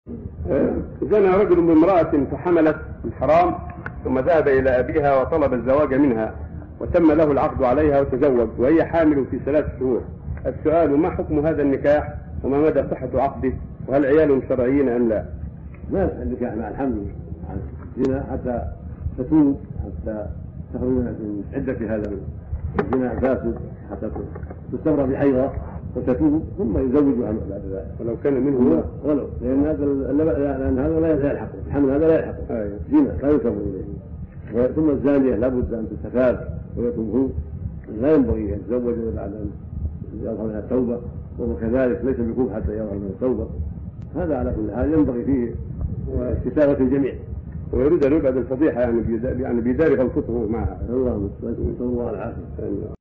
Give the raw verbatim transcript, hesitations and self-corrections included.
زنى رجل بامرأة فحملت الحرام ثم ذهب إلى أبيها وطلب الزواج منها وتم له العقد عليها وتزوج وهي حامل في ثلاث شهور. السؤال: ما حكم هذا النكاح وما مدى صحة عقده وهل عيالهم شرعيين أم لا؟ ما النكاح مع الحمل عن الزنا حتى تتوب، حتى تخرج من عدة هذا الزنا فاسد، حتى تستمر بحيضة وتتوب ثم يزوجها بعد ذلك ولو كان منه ولو، لأن هذا لأن هذا لا يلحق الحمل، هذا لا يلحق زنا لا ينسب إليه. ثم الزانية لابد أن تستفاد ويتوب، لا ينبغي أن تتزوج بعد أن يظهر منها التوبة، وهو كذلك ليس بكوف حتى يظهر من التوبة. هذا على كل حال ينبغي فيه استتابة الجميع، ويريد أن يبعد الفضيحة يعني يعني بيداري غلطته معها. الله المستعان، نسأل الله العافية.